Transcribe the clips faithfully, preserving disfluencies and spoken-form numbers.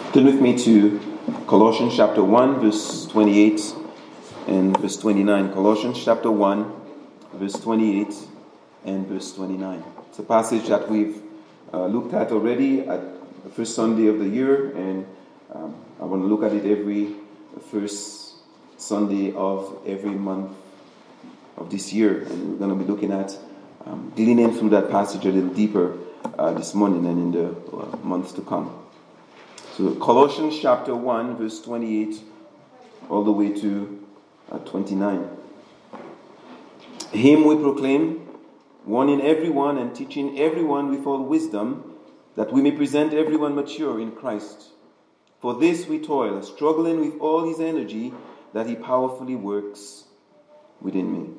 Turn with me to Colossians chapter one, verse twenty-eight and verse twenty-nine. Colossians chapter one, verse twenty-eight and verse twenty-nine. It's a passage that we've uh, looked at already at the first Sunday of the year, and um, I want to look at it every first Sunday of every month of this year. And we're going to be looking at um, gleaning through that passage a little deeper uh, this morning and in the uh, months to come. So Colossians chapter one, verse twenty-eight, all the way to uh, twenty-nine. Him we proclaim, warning everyone and teaching everyone with all wisdom, that we may present everyone mature in Christ. For this we toil, struggling with all his energy that he powerfully works within me.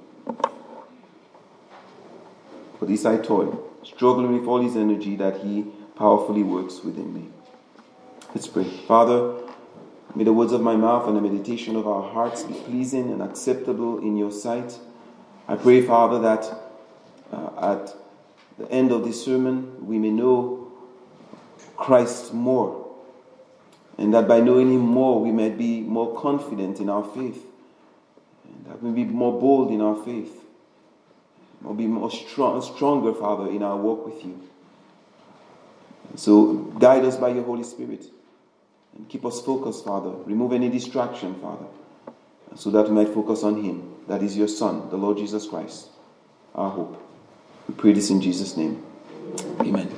For this I toil, struggling with all his energy that he powerfully works within me. Let's pray. Father, may the words of my mouth and the meditation of our hearts be pleasing and acceptable in your sight. I pray, Father, that uh, at the end of this sermon we may know Christ more, and that by knowing him more we might be more confident in our faith, and that we may be more bold in our faith, or be more strong, stronger, Father, in our walk with you. So guide us by your Holy Spirit and keep us focused, Father. Remove any distraction, Father, so that we might focus on him. That is your Son, the Lord Jesus Christ, our hope. We pray this in Jesus' name. Amen.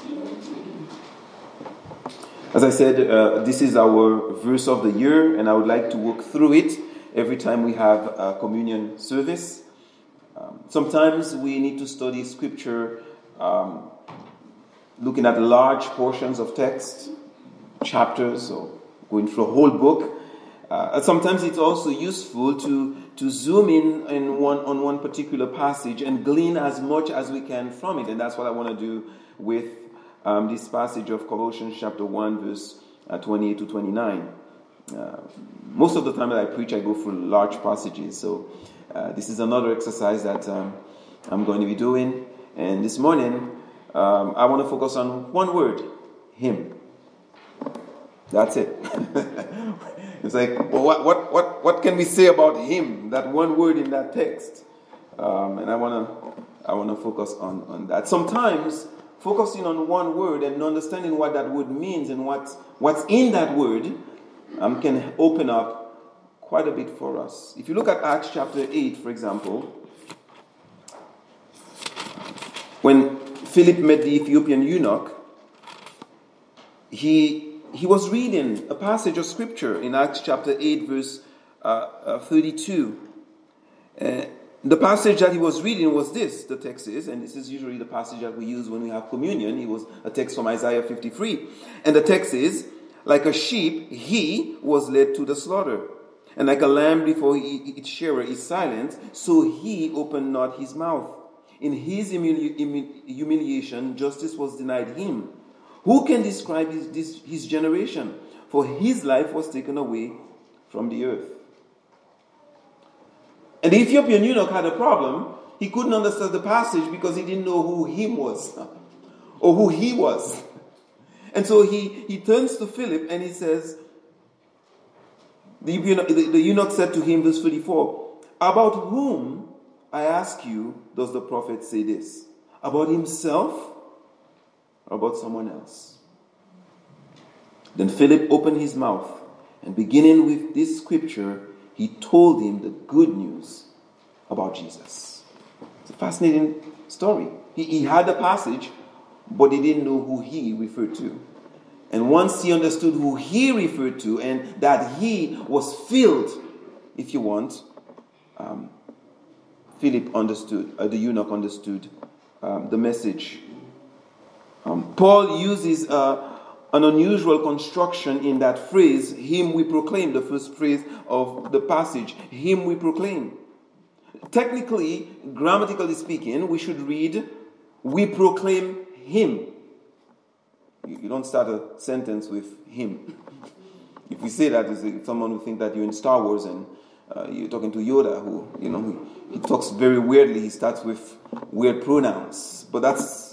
As I said, uh, this is our verse of the year, and I would like to walk through it every time we have a communion service. Um, sometimes we need to study scripture um, looking at large portions of text, chapters, or going through a whole book. Uh, sometimes it's also useful to, to zoom in, in one, on one particular passage and glean as much as we can from it. And that's what I want to do with um, this passage of Colossians chapter one, verse uh, twenty-eight to twenty-nine. Uh, most of the time that I preach, I go through large passages. So uh, this is another exercise that um, I'm going to be doing. And this morning, Um, I want to focus on one word, him. That's it. It's like, well, what, what, what, what can we say about him? That one word in that text. Um, and I want to, I want to focus on, on that. Sometimes focusing on one word and understanding what that word means and what, what's in that word um, can open up quite a bit for us. If you look at Acts chapter eight, for example, when Philip met the Ethiopian eunuch, he he was reading a passage of scripture in Acts chapter eight, verse uh, uh, thirty-two. Uh, the passage that he was reading was this, the text is, and this is usually the passage that we use when we have communion. It was a text from Isaiah fifty-three. And the text is, like a sheep, he was led to the slaughter. And like a lamb before its shearer is silent, so he opened not his mouth. In his humili- humiliation, justice was denied him. Who can describe his, this, his generation? For his life was taken away from the earth. And the Ethiopian eunuch had a problem. He couldn't understand the passage because he didn't know who him was or who he was. And so he, he turns to Philip and he says, the eunuch, the, the eunuch said to him, verse thirty-four, about whom, I ask you, does the prophet say this? About himself or about someone else? Then Philip opened his mouth, and beginning with this scripture, he told him the good news about Jesus. It's a fascinating story. He, he had the passage, but he didn't know who he referred to. And once he understood who he referred to, and that he was filled, if you want, um, Philip understood, uh, the eunuch understood um, the message. Um, Paul uses uh, an unusual construction in that phrase, him we proclaim, the first phrase of the passage, him we proclaim. Technically, grammatically speaking, we should read, we proclaim him. You, you don't start a sentence with him. If we say that, someone will think that you're in Star Wars and Uh, you're talking to Yoda, who, you know, he, he talks very weirdly. He starts with weird pronouns. But that's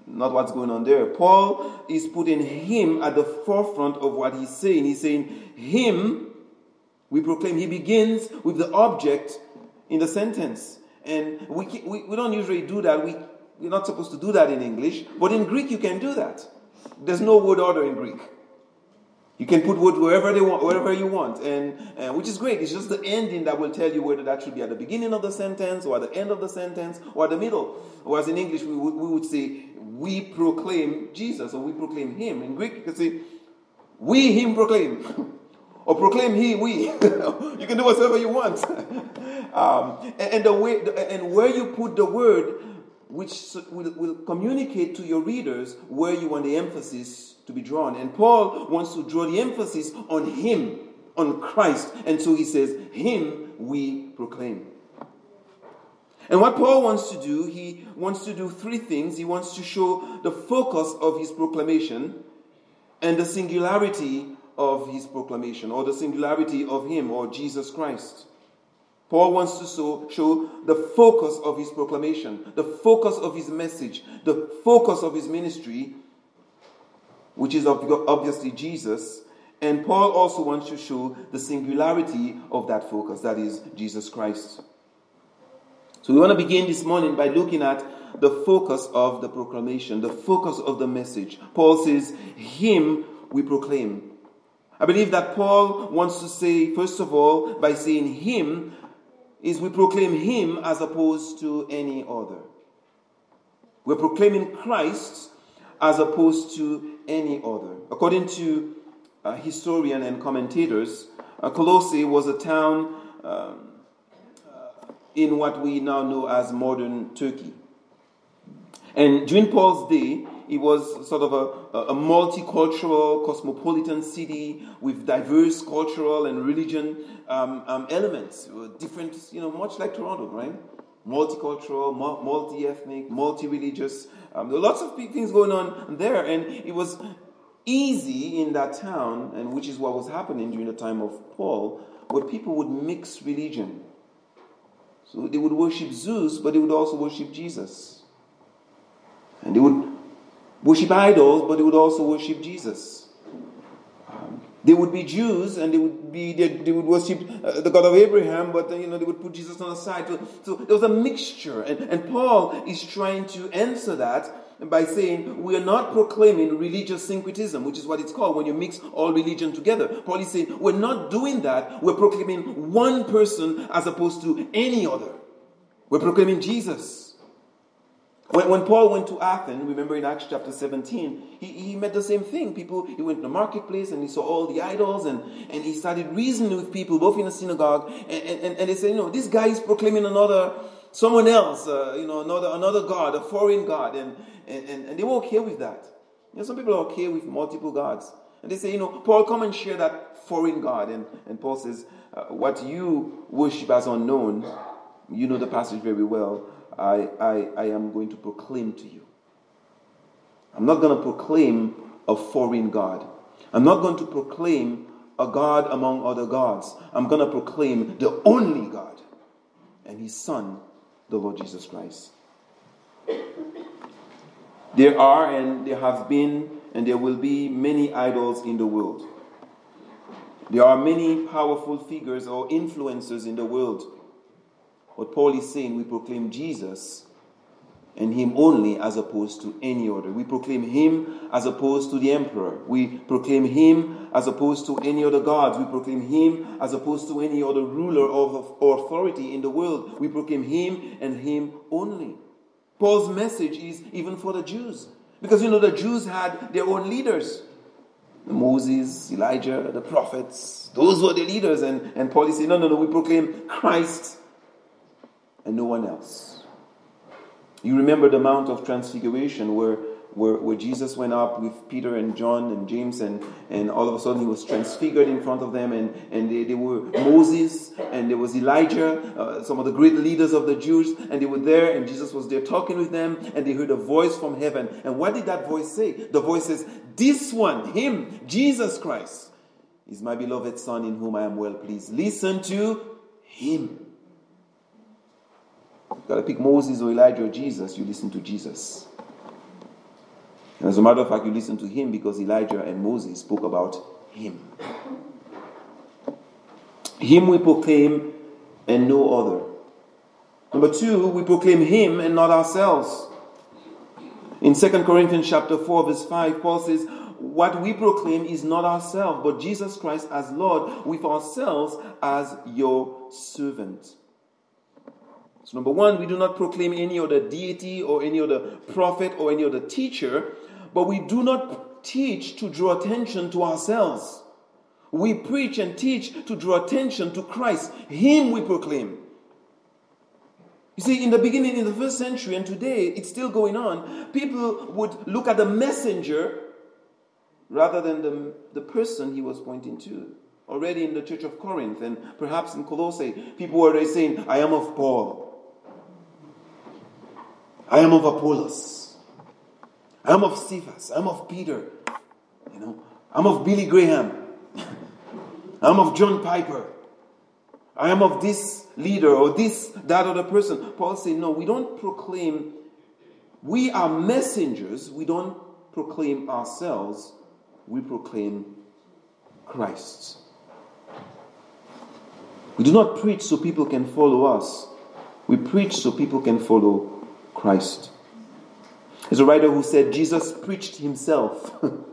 not what's going on there. Paul is putting him at the forefront of what he's saying. He's saying, him, we proclaim. He begins with the object in the sentence. And we, we, we don't usually do that. We, we're not supposed to do that in English. But in Greek, you can do that. There's no word order in Greek. You can put words wherever they want, wherever you want, and uh, which is great. It's just the ending that will tell you whether that should be at the beginning of the sentence, or at the end of the sentence, or at the middle. Whereas in English, we would, we would say, we proclaim Jesus, or we proclaim him. In Greek, you can say, we him proclaim, or proclaim he, we. You can do whatever you want. um, and, and, the way, and where you put the word, which will, will communicate to your readers where you want the emphasis to be drawn. And Paul wants to draw the emphasis on him, on Christ. And so he says, him we proclaim. And what Paul wants to do, he wants to do three things. He wants to show the focus of his proclamation and the singularity of his proclamation, or the singularity of him, or Jesus Christ. Paul wants to show, show the focus of his proclamation, the focus of his message, the focus of his ministry, which is obviously Jesus. And Paul also wants to show the singularity of that focus, that is Jesus Christ. So we want to begin this morning by looking at the focus of the proclamation, the focus of the message. Paul says, him we proclaim. I believe that Paul wants to say, first of all, by saying him, is we proclaim him as opposed to any other. We're proclaiming Christ as opposed to any other. According to uh, historians and commentators, uh, Colossae was a town um, uh, in what we now know as modern Turkey. And during Paul's day, it was sort of a, a multicultural, cosmopolitan city with diverse cultural and religion um, um, elements. Different, you know, much like Toronto, right? Multicultural, multi-ethnic, multi-religious. Um, there were lots of things going on there. And it was easy in that town, and which is what was happening during the time of Paul, where people would mix religion. So they would worship Zeus, but they would also worship Jesus. And they would worship idols, but they would also worship Jesus. Um, they would be Jews, and they would be they, they would worship uh, the God of Abraham, but uh, you know they would put Jesus on the side. So, so there was a mixture, and, and Paul is trying to answer that by saying we are not proclaiming religious syncretism, which is what it's called when you mix all religion together. Paul is saying we're not doing that. We're proclaiming one person as opposed to any other. We're proclaiming Jesus. When, when Paul went to Athens, remember in Acts chapter seventeen, he, he met the same thing. People, he went to the marketplace and he saw all the idols, and, and he started reasoning with people, both in the synagogue, and, and, and they said, you know, this guy is proclaiming another, someone else, uh, you know, another another god, a foreign god, and, and, and, and they were okay with that. You know, some people are okay with multiple gods. And they say, you know, Paul, come and share that foreign god. And, and Paul says, uh, what you worship as unknown, you know the passage very well, I, I, I am going to proclaim to you. I'm not going to proclaim a foreign God. I'm not going to proclaim a God among other gods. I'm going to proclaim the only God and his Son, the Lord Jesus Christ. There are and there have been and there will be many idols in the world. There are many powerful figures or influencers in the world. But Paul is saying we proclaim Jesus and him only as opposed to any other. We proclaim him as opposed to the emperor. We proclaim him as opposed to any other gods. We proclaim him as opposed to any other ruler of authority in the world. We proclaim him and him only. Paul's message is even for the Jews. Because you know the Jews had their own leaders. Moses, Elijah, the prophets. Those were the leaders. And, and Paul is saying, no, no, no, we proclaim Christ and no one else. You remember the Mount of Transfiguration where, where, where Jesus went up with Peter and John and James, and, and all of a sudden he was transfigured in front of them, and, and they, they were Moses and there was Elijah, uh, some of the great leaders of the Jews, and they were there and Jesus was there talking with them, and they heard a voice from heaven. And what did that voice say? The voice says, this one, him, Jesus Christ, is my beloved Son in whom I am well pleased. Listen to him. You've got to pick Moses or Elijah or Jesus. You listen to Jesus. And as a matter of fact, you listen to him because Elijah and Moses spoke about him. Him we proclaim and no other. Number two, we proclaim him and not ourselves. In Second Corinthians chapter four, verse five, Paul says, what we proclaim is not ourselves, but Jesus Christ as Lord, with ourselves as your servant. So number one, we do not proclaim any other deity or any other prophet or any other teacher, but we do not teach to draw attention to ourselves. We preach and teach to draw attention to Christ. Him we proclaim. You see, in the beginning, in the first century, and today, it's still going on, people would look at the messenger rather than the, the person he was pointing to. Already in the church of Corinth and perhaps in Colossae, people were already saying, I am of Paul. I am of Apollos. I am of Cephas. I am of Peter. You know, I'm of Billy Graham. I am of John Piper. I am of this leader or this, that other person. Paul said, no, we don't proclaim. We are messengers. We don't proclaim ourselves. We proclaim Christ. We do not preach so people can follow us. We preach so people can follow Christ. There's a writer who said Jesus preached himself.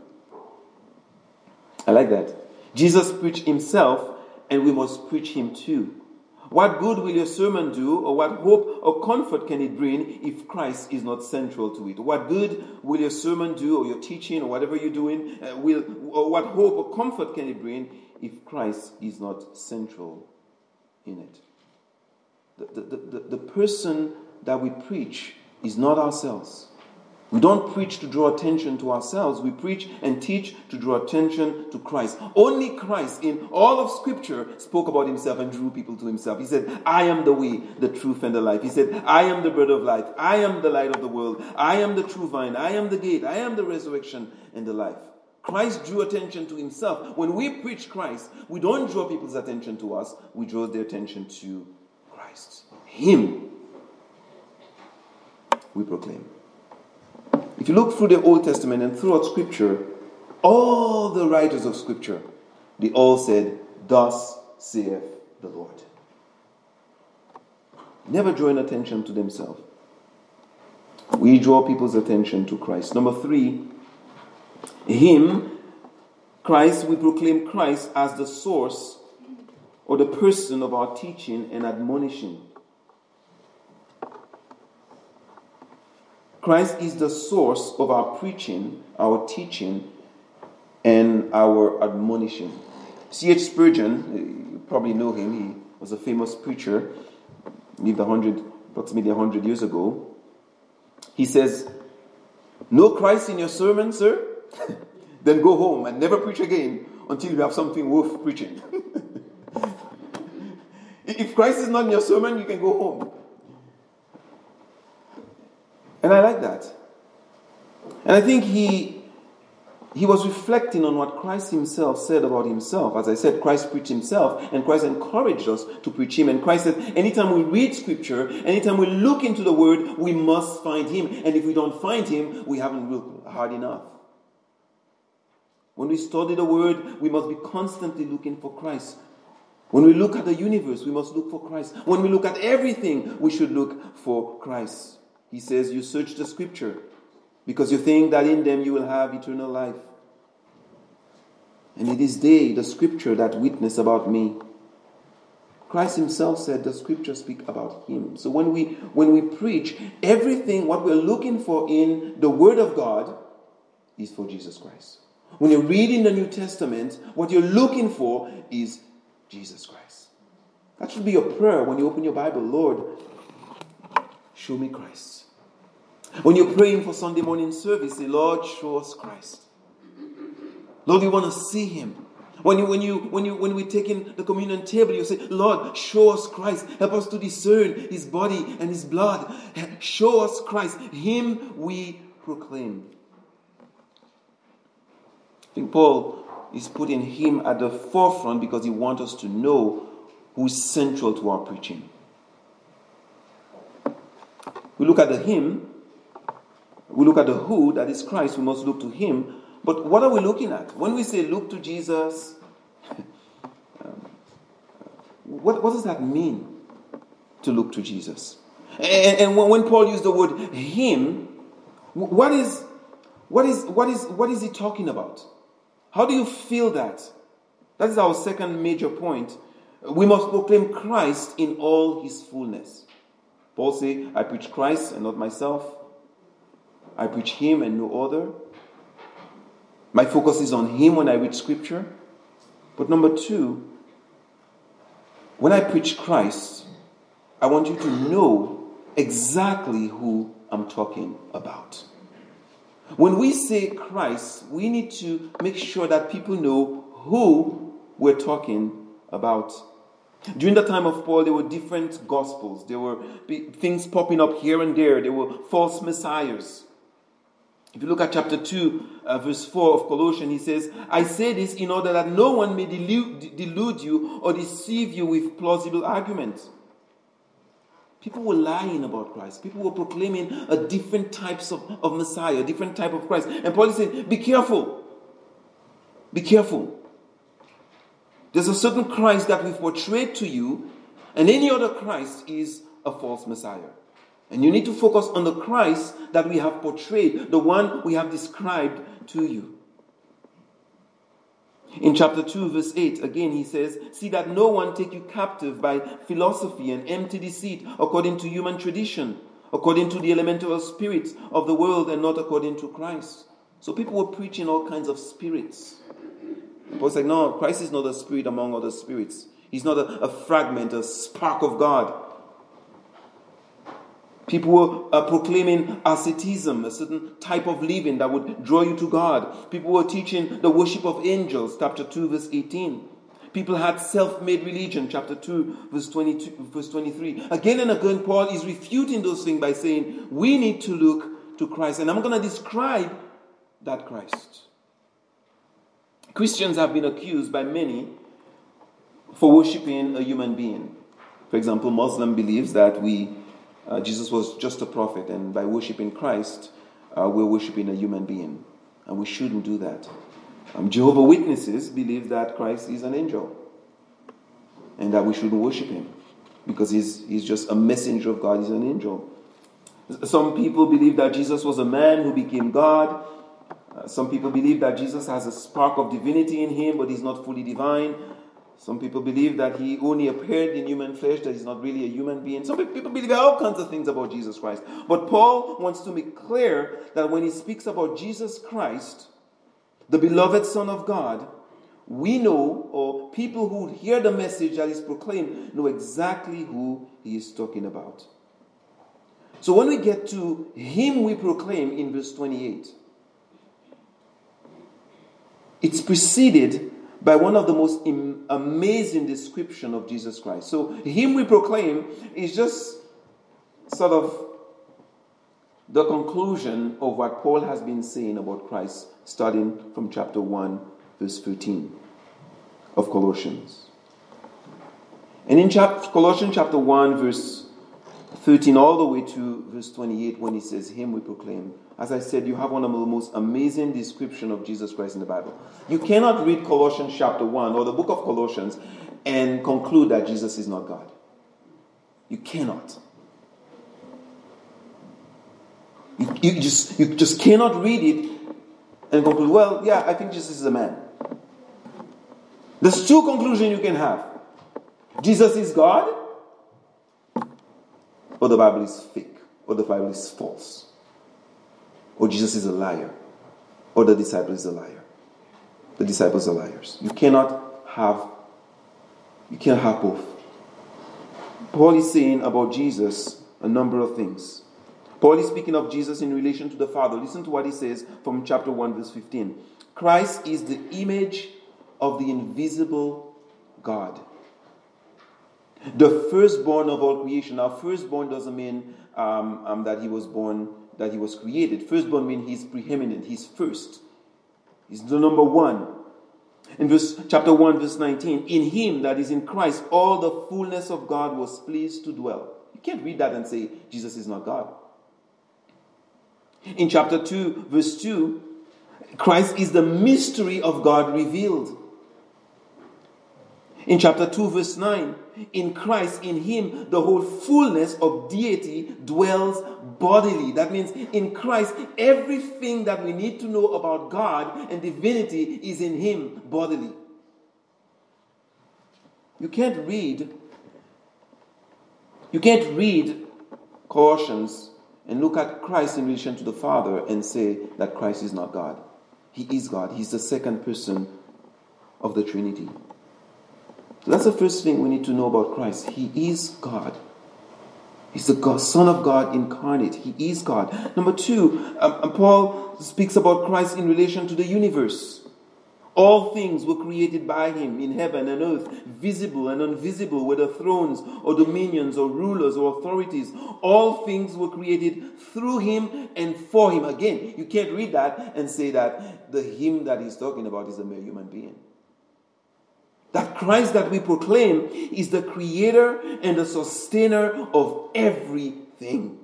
I like that. Jesus preached himself, and we must preach him too. What good will your sermon do, or what hope or comfort can it bring if Christ is not central to it? What good will your sermon do, or your teaching, or whatever you're doing, uh, will, or what hope or comfort can it bring if Christ is not central in it? The, the, the, the person that we preach is not ourselves. We don't preach to draw attention to ourselves. We preach and teach to draw attention to Christ. Only Christ in all of Scripture spoke about himself and drew people to himself. He said, I am the way, the truth, and the life. He said, I am the bread of life. I am the light of the world. I am the true vine. I am the gate. I am the resurrection and the life. Christ drew attention to himself. When we preach Christ, we don't draw people's attention to us. We draw their attention to Christ. Him we proclaim. If you look through the Old Testament and throughout Scripture, all the writers of Scripture, they all said, thus saith the Lord. Never drawing attention to themselves. We draw people's attention to Christ. Number three, him, Christ, we proclaim Christ as the source or the person of our teaching and admonishing. Christ is the source of our preaching, our teaching, and our admonishing. C H Spurgeon, you probably know him, he was a famous preacher, lived a hundred, approximately a hundred years ago. He says, no Christ in your sermon, sir? Then go home and never preach again until you have something worth preaching. If Christ is not in your sermon, you can go home. And I like that. And I think he he was reflecting on what Christ himself said about himself. As I said, Christ preached himself, and Christ encouraged us to preach him. And Christ said, anytime we read Scripture, anytime we look into the Word, we must find him. And if we don't find him, we haven't looked hard enough. When we study the Word, we must be constantly looking for Christ. When we look at the universe, we must look for Christ. When we look at everything, we should look for Christ. He says, you search the Scripture because you think that in them you will have eternal life. And it is they, the Scripture, that witness about me. Christ himself said the Scriptures speak about him. So when we when we preach, everything, what we're looking for in the Word of God is for Jesus Christ. When you're reading the New Testament, what you're looking for is Jesus Christ. That should be your prayer when you open your Bible. Lord, show me Christ. When you're praying for Sunday morning service, say, Lord, show us Christ. Lord, we want to see him. When you when you when you when we take in the communion table, you say, Lord, show us Christ. Help us to discern his body and his blood. Show us Christ. Him we proclaim. I think Paul is putting him at the forefront because he wants us to know who is central to our preaching. We look at the hymn. We look at the who, that is Christ, we must look to him. But what are we looking at? When we say look to Jesus, um, what, what does that mean, to look to Jesus? And, and when Paul used the word him, what is, what is, what is, what is he talking about? How do you feel that? That is our second major point. We must proclaim Christ in all his fullness. Paul says, I preach Christ and not myself. I preach him and no other. My focus is on him when I read scripture. But number two, when I preach Christ, I want you to know exactly who I'm talking about. When we say Christ, we need to make sure that people know who we're talking about. During the time of Paul, there were different gospels. There were things popping up here and there. There were false messiahs. If you look at chapter two, uh, verse four of Colossians, he says, I say this in order that no one may delude, delude you or deceive you with plausible arguments. People were lying about Christ. People were proclaiming a different types of, of Messiah, a different type of Christ. And Paul is saying, be careful. Be careful. There's a certain Christ that we've portrayed to you, and any other Christ is a false Messiah. And you need to focus on the Christ that we have portrayed, the one we have described to you. In chapter two, verse eight, again he says, see that no one take you captive by philosophy and empty deceit, according to human tradition, according to the elemental spirits of the world, and not according to Christ. So people were preaching all kinds of spirits. Paul's like, no, Christ is not a spirit among other spirits. He's not a, a fragment, a spark of God. People were uh, proclaiming asceticism, a certain type of living that would draw you to God. People were teaching the worship of angels, chapter two, verse eighteen. People had self-made religion, chapter two, verse twenty-two, verse twenty-three. Again and again, Paul is refuting those things by saying, we need to look to Christ. And I'm going to describe that Christ. Christians have been accused by many for worshiping a human being. For example, Muslim believes that we uh, Jesus was just a prophet, and by worshiping Christ, uh, we're worshiping a human being, and we shouldn't do that. Um, Jehovah's Witnesses believe that Christ is an angel, and that we shouldn't worship him because he's he's just a messenger of God. He's an angel. Some people believe that Jesus was a man who became God. Uh, some people believe that Jesus has a spark of divinity in him, but he's not fully divine. Some people believe that he only appeared in human flesh, that he's not really a human being. Some people believe all kinds of things about Jesus Christ. But Paul wants to make clear that when he speaks about Jesus Christ, the beloved Son of God, we know, or people who hear the message that is proclaimed, know exactly who he is talking about. So when we get to him we proclaim in verse twenty-eight, it's preceded by one of the most im- amazing description of Jesus Christ. So him we proclaim is just sort of the conclusion of what Paul has been saying about Christ, starting from chapter one, verse thirteen of Colossians. And in chap- Colossians chapter one, verse thirteen, all the way to verse twenty-eight, when he says, him we proclaim, as I said, you have one of the most amazing description of Jesus Christ in the Bible. You cannot read Colossians chapter one or the book of Colossians and conclude that Jesus is not God. You cannot. You, you, just, you just cannot read it and conclude, well, yeah, I think Jesus is a man. There's two conclusions you can have. Jesus is God, or the Bible is fake, or the Bible is false. Or Jesus is a liar, or the disciple is a liar. The disciples are liars. You cannot have, you can't have both. Paul is saying about Jesus a number of things. Paul is speaking of Jesus in relation to the Father. Listen to what he says from chapter one, verse fifteen. Christ is the image of the invisible God, the firstborn of all creation. Now, firstborn doesn't mean um, um, that he was born, that he was created. Firstborn means he's preeminent, he's first. He's the number one. In verse chapter one, verse nineteen, in him, that is in Christ, all the fullness of God was pleased to dwell. You can't read that and say Jesus is not God. In chapter two, verse two, Christ is the mystery of God revealed. In chapter two, verse nine, in Christ, in Him, the whole fullness of deity dwells bodily. That means in Christ, everything that we need to know about God and divinity is in Him bodily. You can't read, you can't read Colossians and look at Christ in relation to the Father and say that Christ is not God. He is God. He's the second person of the Trinity. So that's the first thing we need to know about Christ. He is God. He's the God, Son of God incarnate. He is God. Number two, um, Paul speaks about Christ in relation to the universe. All things were created by Him in heaven and earth, visible and invisible, whether thrones or dominions or rulers or authorities. All things were created through Him and for Him. Again, you can't read that and say that the Him that he's talking about is a mere human being. That Christ that we proclaim is the creator and the sustainer of everything.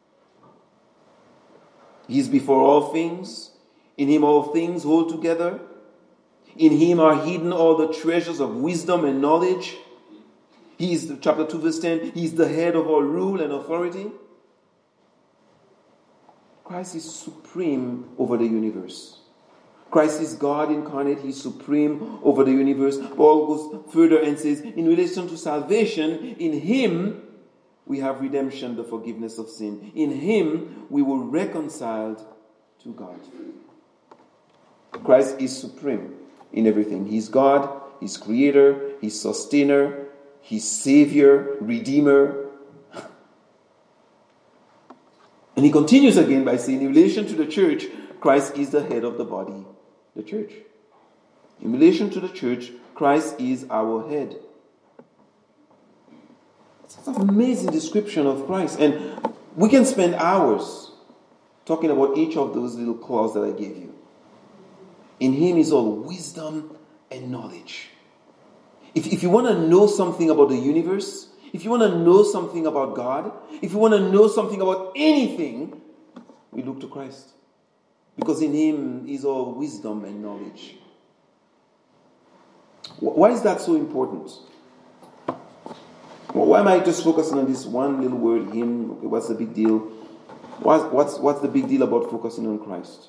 He is before all things. In Him all things hold together. In Him are hidden all the treasures of wisdom and knowledge. He is, chapter two, verse ten, He is the head of all rule and authority. Christ is supreme over the universe. Christ is God incarnate. He's supreme over the universe. Paul goes further and says, in relation to salvation, in Him we have redemption, the forgiveness of sin. In Him we were reconciled to God. Christ is supreme in everything. He's God, He's creator, He's sustainer, He's savior, redeemer. And he continues again by saying, in relation to the church, Christ is the head of the body, the church. In relation to the church, Christ is our head. It's an amazing description of Christ. And we can spend hours talking about each of those little clauses that I gave you. In Him is all wisdom and knowledge. If, if you want to know something about the universe, if you want to know something about God, if you want to know something about anything, we look to Christ. Because in Him is all wisdom and knowledge. Why is that so important? Why am I just focusing on this one little word, Him? Okay, what's the big deal? What's, what's, what's the big deal about focusing on Christ?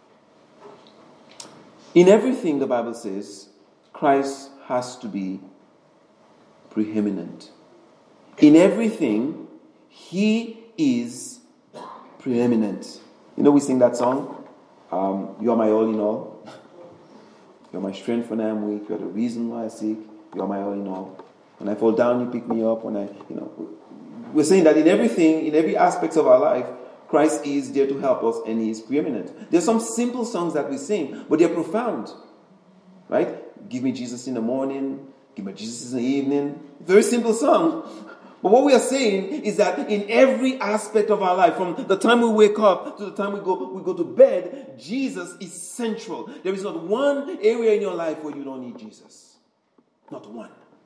In everything, the Bible says, Christ has to be preeminent. In everything, He is preeminent. You know, we sing that song, um, you are my all in all. You are my strength when I am weak. You are the reason why I seek. You are my all in all. When I fall down, you pick me up. When I, you know, we're saying that in everything, in every aspect of our life, Christ is there to help us and He is preeminent. There's some simple songs that we sing, but they're profound. Right? Give me Jesus in the morning. Give me Jesus in the evening. Very simple song. But what we are saying is that in every aspect of our life, from the time we wake up to the time we go we go to bed, Jesus is central. There is not one area in your life where you don't need Jesus. Not one.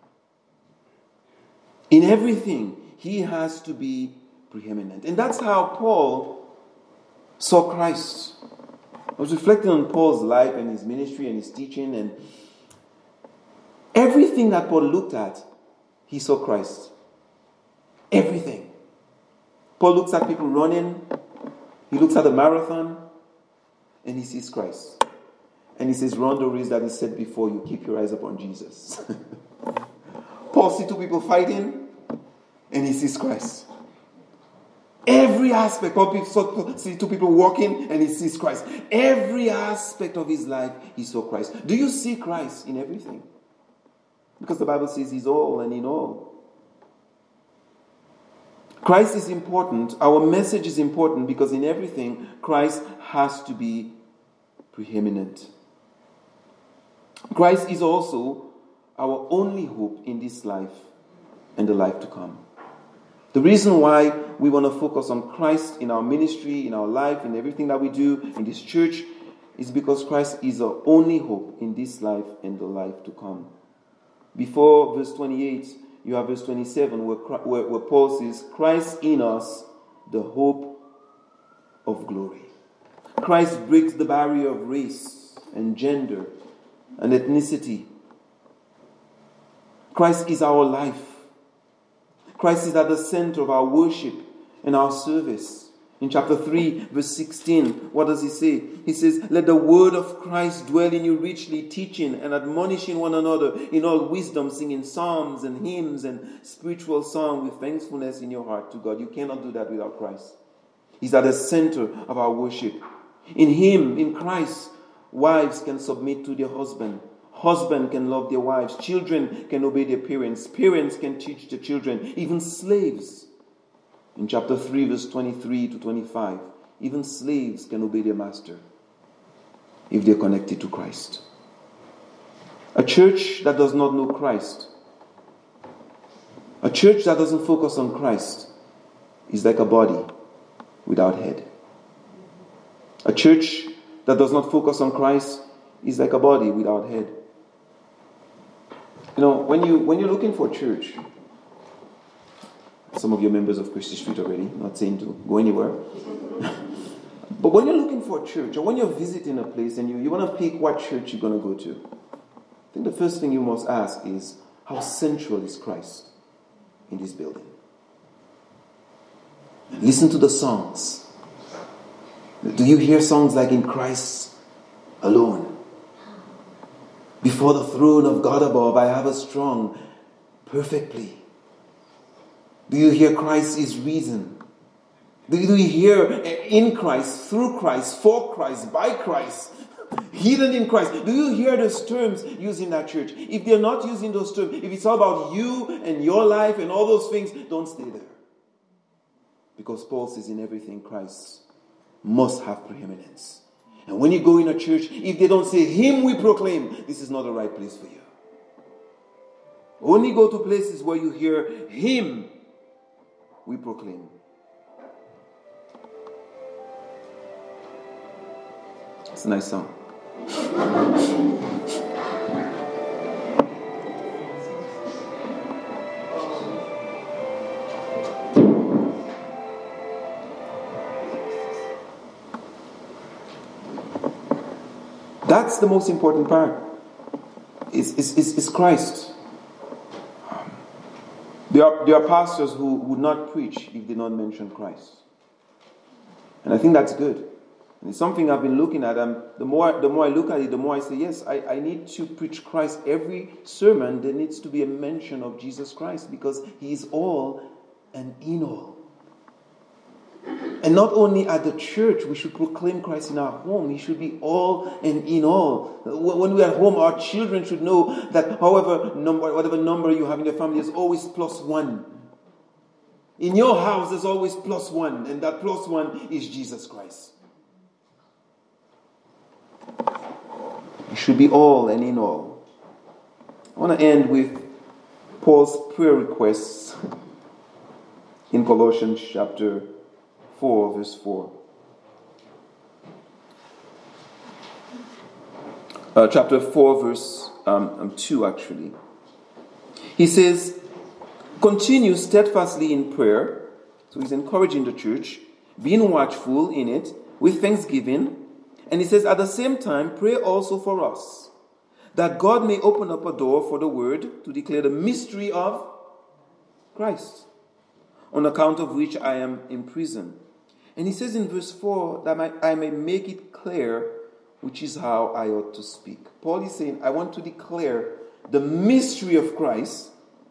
In everything, He has to be preeminent. And that's how Paul saw Christ. I was reflecting on Paul's life and his ministry and his teaching, and everything that Paul looked at, he saw Christ. Everything. Paul looks at people running. He looks at the marathon and he sees Christ. And he says, run the race that is set before you. Keep your eyes upon Jesus. Paul sees two people fighting and he sees Christ. Every aspect. Paul sees two people walking and he sees Christ. Every aspect of his life, he saw Christ. Do you see Christ in everything? Because the Bible says He's all and in all. Christ is important. Our message is important because in everything, Christ has to be preeminent. Christ is also our only hope in this life and the life to come. The reason why we want to focus on Christ in our ministry, in our life, in everything that we do in this church is because Christ is our only hope in this life and the life to come. Before verse twenty-eight, you have verse twenty-seven where, where, where Paul says, Christ in us, the hope of glory. Christ breaks the barrier of race and gender and ethnicity. Christ is our life. Christ is at the center of our worship and our service. In chapter three, verse sixteen, what does he say? He says, let the word of Christ dwell in you richly, teaching and admonishing one another in all wisdom, singing psalms and hymns and spiritual songs with thankfulness in your heart to God. You cannot do that without Christ. He's at the center of our worship. In him, in Christ, wives can submit to their husband. Husband can love their wives. Children can obey their parents. Parents can teach their children. Even slaves. In chapter three, verse twenty-three to twenty-five, even slaves can obey their master if they're connected to Christ. A church that does not know Christ, a church that doesn't focus on Christ, is like a body without head. A church that does not focus on Christ is like a body without head. You know, when you when you're looking for a church, some of you are members of Christie Street already, not saying to go anywhere. But when you're looking for a church, or when you're visiting a place and you, you want to pick what church you're going to go to, I think the first thing you must ask is, how central is Christ in this building? Listen to the songs. Do you hear songs like "In Christ Alone"? Before the throne of God above, I have a strong, perfect plea. Do you hear Christ is reason? Do you hear in Christ, through Christ, for Christ, by Christ, hidden in Christ? Do you hear those terms used in that church? If they're not using those terms, if it's all about you and your life and all those things, don't stay there. Because Paul says in everything, Christ must have preeminence. And when you go in a church, if they don't say him we proclaim, this is not the right place for you. Only go to places where you hear him we proclaim. It's a nice song. That's the most important part. It's, it's, it's, it's Christ. There are, there are pastors who would not preach if they not mention Christ. And I think that's good. And it's something I've been looking at. And the more, the more I look at it, the more I say, yes, I, I need to preach Christ. Every sermon, there needs to be a mention of Jesus Christ, because he is all and in all. And not only at the church, we should proclaim Christ in our home. He should be all and in all. When we're at home, our children should know that however number, whatever number you have in your family, there's always plus one. In your house, there's always plus one. And that plus one is Jesus Christ. He should be all and in all. I want to end with Paul's prayer requests in Colossians chapter four, verse four. Uh, chapter four, verse um, two, actually. He says, continue steadfastly in prayer. So he's encouraging the church, being watchful in it with thanksgiving. And he says, at the same time, pray also for us, that God may open up a door for the word to declare the mystery of Christ, on account of which I am in prison. And he says in verse four that I may make it clear which is how I ought to speak. Paul is saying, I want to declare the mystery of Christ,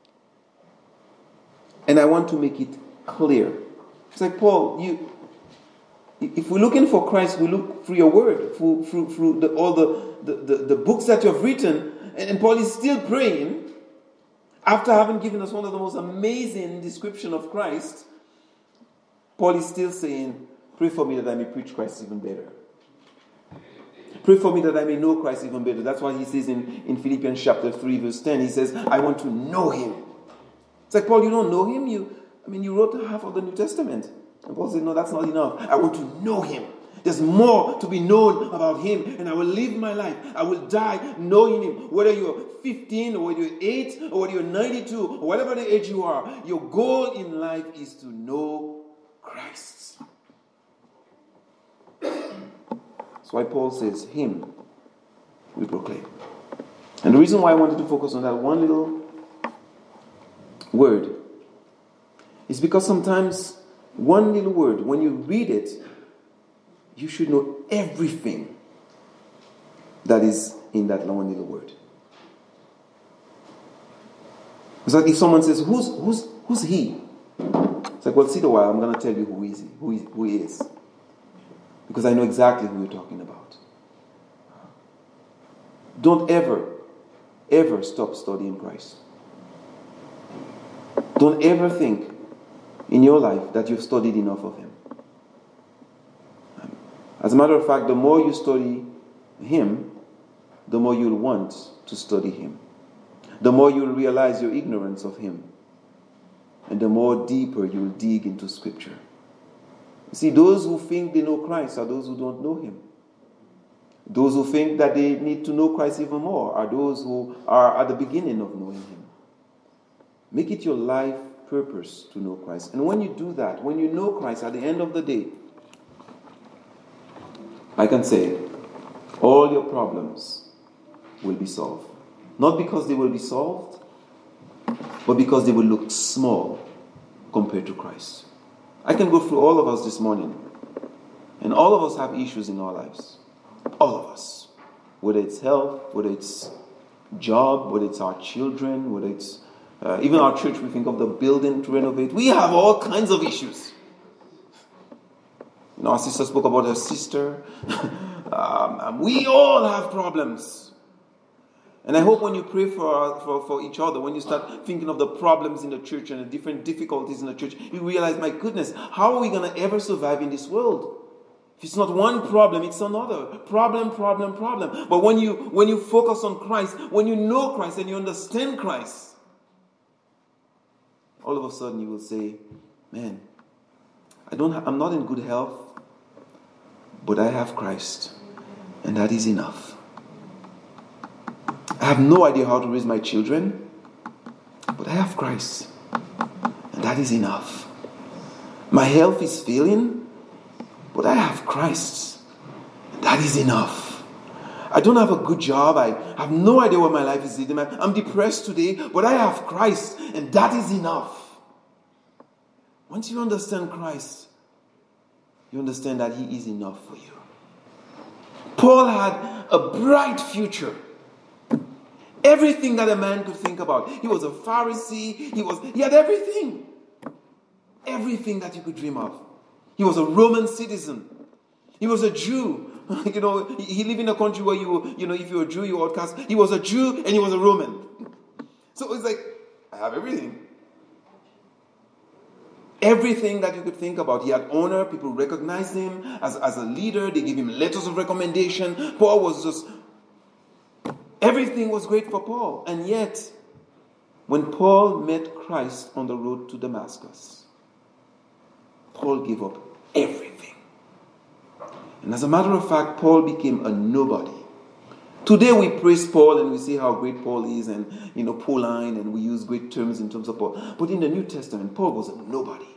and I want to make it clear. It's like, Paul, you, if we're looking for Christ, we look through your word, through, through, through the, all the, the, the, the books that you have written, and, and Paul is still praying, after having given us one of the most amazing description of Christ. Paul is still saying, pray for me that I may preach Christ even better. Pray for me that I may know Christ even better. That's why he says in, in Philippians chapter three, verse ten, he says, I want to know him. It's like, Paul, you don't know him? You, I mean, you wrote half of the New Testament. And Paul said, no, that's not enough. I want to know him. There's more to be known about him. And I will live my life. I will die knowing him. Whether you're fifteen, or whether you're eight, or whether you're ninety-two, or whatever the age you are, your goal in life is to know Christ. That's why Paul says, him we proclaim. And the reason why I wanted to focus on that one little word is because sometimes one little word, when you read it, you should know everything that is in that one little word. It's like if someone says, who's who's who's he? It's like, well, sit a while, I'm going to tell you who is he, who is, who he is. Because I know exactly who you're talking about. Don't ever, ever stop studying Christ. Don't ever think in your life that you've studied enough of him. As a matter of fact, the more you study him, the more you'll want to study him. The more you'll realize your ignorance of him. And the more deeper you'll dig into Scripture. You see, those who think they know Christ are those who don't know him. Those who think that they need to know Christ even more are those who are at the beginning of knowing him. Make it your life purpose to know Christ. And when you do that, when you know Christ at the end of the day, I can say, all your problems will be solved. Not because they will be solved, but because they will look small compared to Christ. I can go through all of us this morning, and all of us have issues in our lives. All of us. Whether it's health, whether it's job, whether it's our children, whether it's uh, even our church, we think of the building to renovate. We have all kinds of issues. You know, our sister spoke about her sister. um, and we all have problems. And I hope when you pray for, for, for each other, when you start thinking of the problems in the church and the different difficulties in the church, you realize, my goodness, how are we going to ever survive in this world? If it's not one problem, it's another. Problem, problem, problem. But when you when you focus on Christ, when you know Christ and you understand Christ, all of a sudden you will say, man, I don't have, I'm not in good health, but I have Christ, and that is enough. I have no idea how to raise my children, but I have Christ, and that is enough. My health is failing, but I have Christ, and that is enough. I don't have a good job. I have no idea what my life is leading. I'm depressed today, but I have Christ, and that is enough. Once you understand Christ, you understand that he is enough for you. Paul had a bright future. Everything that a man could think about. He was a Pharisee. He was. He had everything. Everything that you could dream of. He was a Roman citizen. He was a Jew. You know, he lived in a country where you, you know, if you're a Jew, you're outcast. He was a Jew and he was a Roman. So it's like, I have everything. Everything that you could think about. He had honor. People recognized him as, as a leader. They gave him letters of recommendation. Paul was just... Everything was great for Paul. And yet, when Paul met Christ on the road to Damascus, Paul gave up everything. And as a matter of fact, Paul became a nobody. Today we praise Paul and we say how great Paul is and, you know, Pauline, and we use great terms in terms of Paul. But in the New Testament, Paul was a nobody.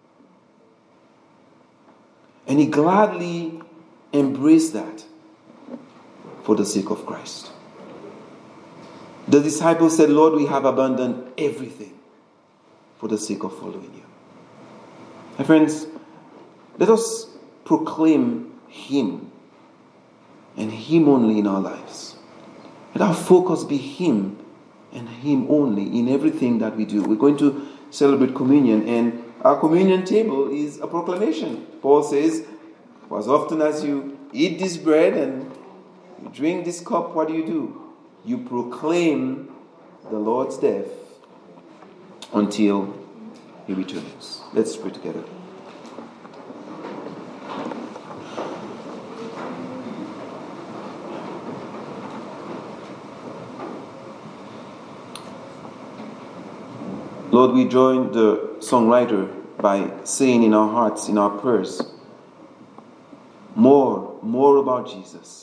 And he gladly embraced that for the sake of Christ. The disciples said, Lord, we have abandoned everything for the sake of following you. My friends, let us proclaim him and him only in our lives. Let our focus be him and him only in everything that we do. We're going to celebrate communion, and our communion table is a proclamation. Paul says, for as often as you eat this bread and you drink this cup, what do you do? You proclaim the Lord's death until he returns. Let's pray together. Lord, we join the songwriter by saying in our hearts, in our prayers, more, more about Jesus.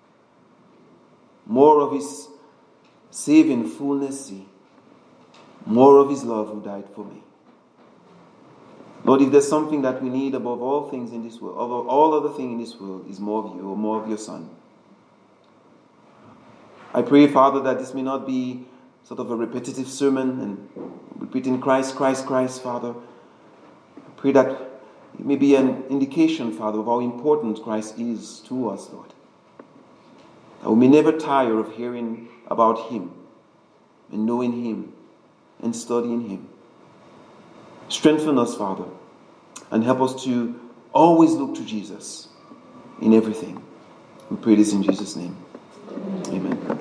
More of his saving fullness, see. More of his love who died for me. Lord, if there's something that we need above all things in this world, above all other things in this world, is more of you, or more of your Son. I pray, Father, that this may not be sort of a repetitive sermon and repeating Christ, Christ, Christ, Father. I pray that it may be an indication, Father, of how important Christ is to us, Lord. That we may never tire of hearing about Him and knowing Him and studying Him. Strengthen us, Father, and help us to always look to Jesus in everything. We pray this in Jesus' name. Amen.